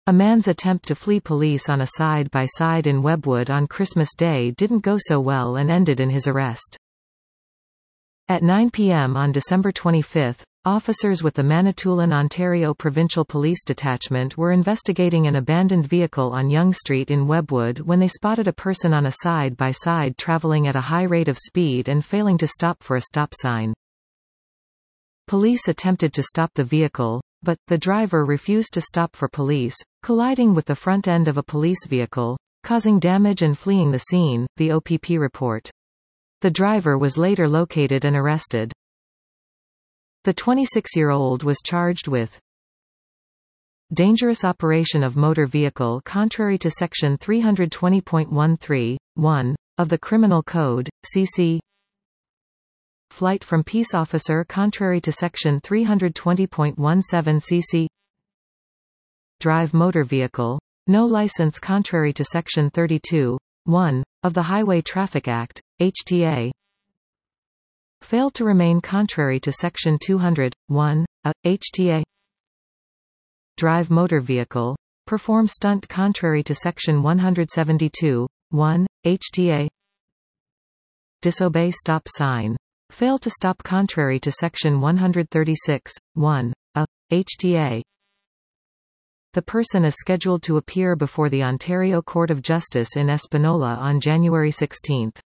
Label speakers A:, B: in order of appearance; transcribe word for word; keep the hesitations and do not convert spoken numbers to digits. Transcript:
A: A man's attempt to flee police on a side-by-side in Webwood on Christmas Day didn't go so well and ended in his arrest. At nine p m on December twenty-fifth, officers with the Manitoulin, Ontario Provincial Police Detachment were investigating an abandoned vehicle on Yonge Street in Webwood when they spotted a person on a side-by-side travelling at a high rate of speed and failing to stop for a stop sign. Police attempted to stop the vehicle, but the driver refused to stop for police, colliding with the front end of a police vehicle, causing damage and fleeing the scene, the O P P report. The driver was later located and arrested. The twenty-six-year-old was charged with dangerous operation of motor vehicle contrary to Section three twenty point one three, one, of the Criminal Code, C C flight from peace officer contrary to Section three twenty point one seven C C drive motor vehicle, no license contrary to Section thirty-two, one, of the Highway Traffic Act, H T A failed to remain contrary to Section two hundred, one, A, H T A drive motor vehicle, perform stunt contrary to Section one seventy-two, one, H T A disobey stop sign, fail to stop contrary to Section one thirty-six, one, A, H T A. The person is scheduled to appear before the Ontario Court of Justice in Espanola on January sixteenth.